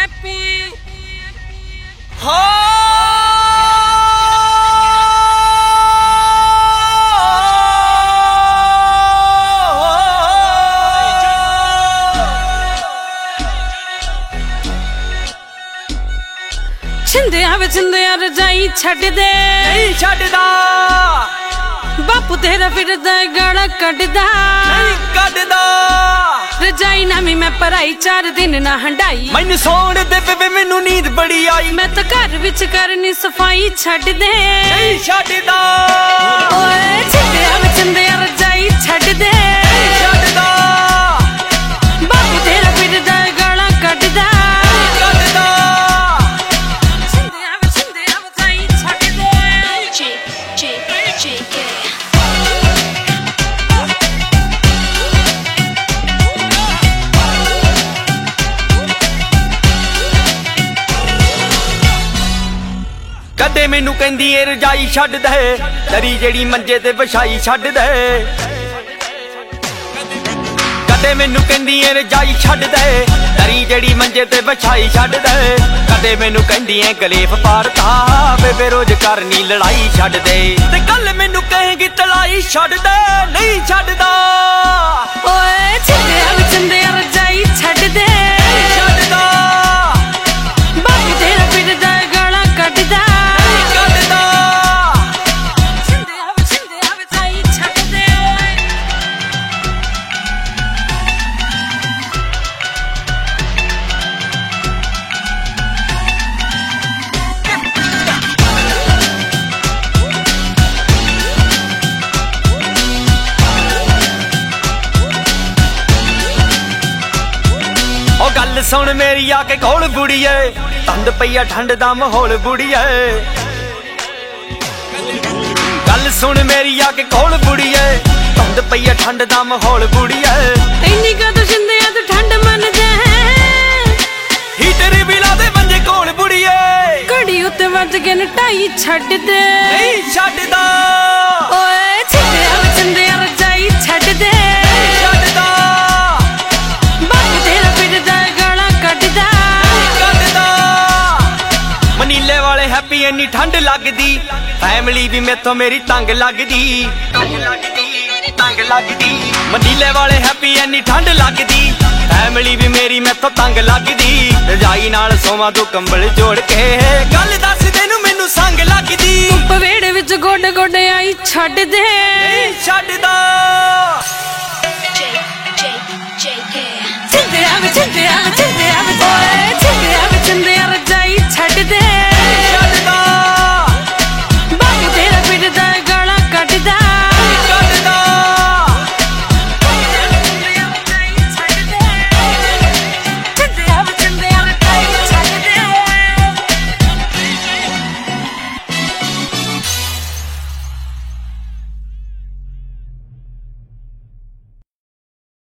happy. छिंदिया वे छिंदिया रजाई छड़ दे नहीं छड़दा बापू तेरा फिरदा गाड़ा कटदा नहीं कटदा रजाई नामी मैं पराई 4 दिन ना हंडाई मैनू सोण दे वे मैनू नींद बड़ी आई मैं तो घर विच करनी सफाई छड़ दे नहीं छड़दा ओए छिंदिया वे छिंदिया रजाई छड़ दे नहीं छड़दा बापू तेरा फिरदा गाड़ा कटदा कटदा छिंदिया रजाई छड़ दे कदे मैनू कहंदी ए रजाई छड्ड दे दरी जेड़ी मंजे ते विछाई छड्ड दे कदे मैनू कहंदी ए रजाई छड्ड दे दरी जेड़ी मंजे ते विछाई छड्ड दे कदे मैनू कहंदी ए गलेफ पारता बेबे रोज करनी लड़ाई छड्ड दे ते कल मैनू कहेगी तलाई छड्ड दे नहीं छड्डदा ओए छिंदिया रजाई छड़ दे छड्डदा बापू तेरा फिरदा गाड़ा कटदा कटदा छिंदिया रजाई छड़ दे गल सुन मेरी आके कोल बुड़िए तंद पईया ठंड दा माहौल बुड़िए गल सुन मेरी आके कोल बुड़िए तंद पईया ठंड दा माहौल बुड़िए इन्नी का तो छिंदिया तो ठंड मन दे हीटर भी ला दे मंजे कोल बुड़िए घड़ी उत्ते वज के नटाई छड़ दे नहीं छड्डदा ओए छिंदिया रजाई छड़ दे छड्डदा बापू तेरा फिरदा गाड़ा कटदा कटदा मनीले वाले हैप्पी इन्नी ठंड लगदी फैमिली भी मेथों मेरी तंग लगदी तंग लगदी मनीले वाले हैप्पी इन्नी ठंड लगदी फैमिली भी मेरी मेथों तंग लगदी रजाई नाल सोवा तू कंबल जोड़ के गल दस तेनू मैनू संग लगदी पवेड़े विच गोडे गोडे आई छड़ दे छड्डदा छिंदिया